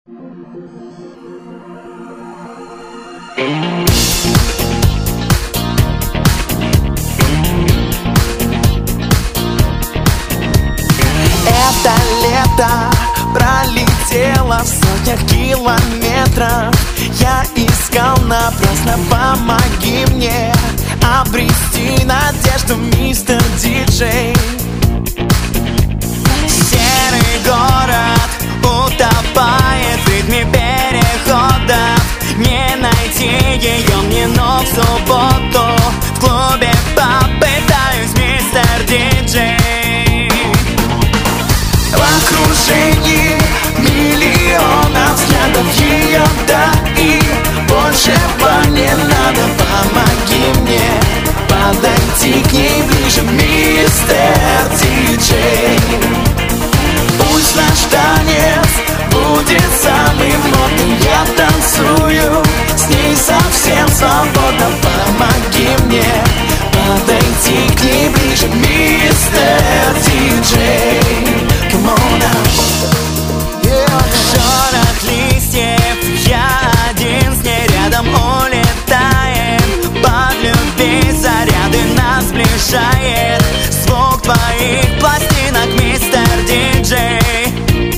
Это лето пролетело в сотнях километров. Я искал напрасно, помоги мне обрести надежду, мистер диджей. Серый город утопает в ритме переходов. Не найти ее мне, но в субботу в клубе попытаюсь, мистер диджей. В окружении миллионов взглядов ее, да и большего не надо. Помоги мне подойти к ней ближе, мистер диджей. Пусть наш танец будет самым модным. Я танцую с ней совсем свободно. Помоги мне подойти к ней ближе, мистер диджей. Come on now. Шорох листьев, я один с ней рядом, улетаем. Под любви заряды нас сближает звук твоих пластинок, мистер диджей.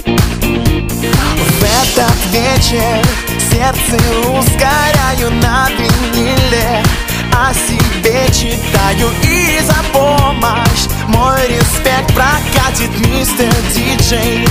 В этот вечер сердце ускоряю на виниле, о себе читаю, и за помощь мой респект прокатит, мистер диджей.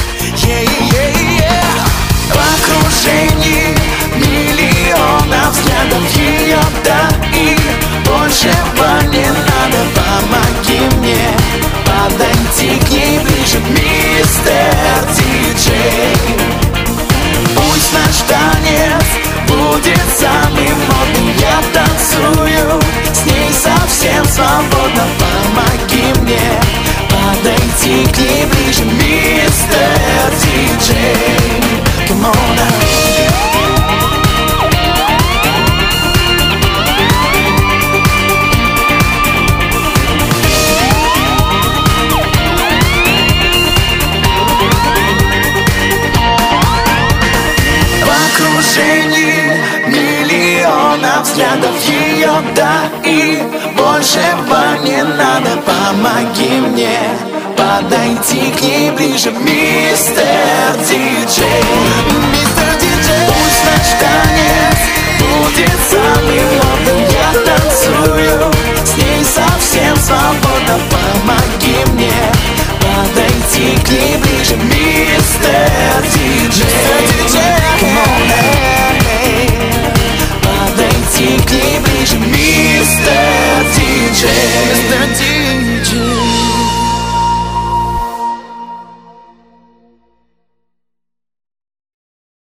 В окружении миллионов взглядов ее, да и большего не надо. Помоги мне подойти к ней ближе, мистер диджей. Пусть наш танец будет самым модным. Я танцую с ней совсем свободно. Помоги мне подойти к ней ближе, мистер диджей. Come on now. Миллионов взглядов ее, да и большего не надо. Помоги мне подойти к ней ближе, мистер диджей. Мистер диджей. Пусть наш танец будет самым модным. Я танцую с ней совсем свободно.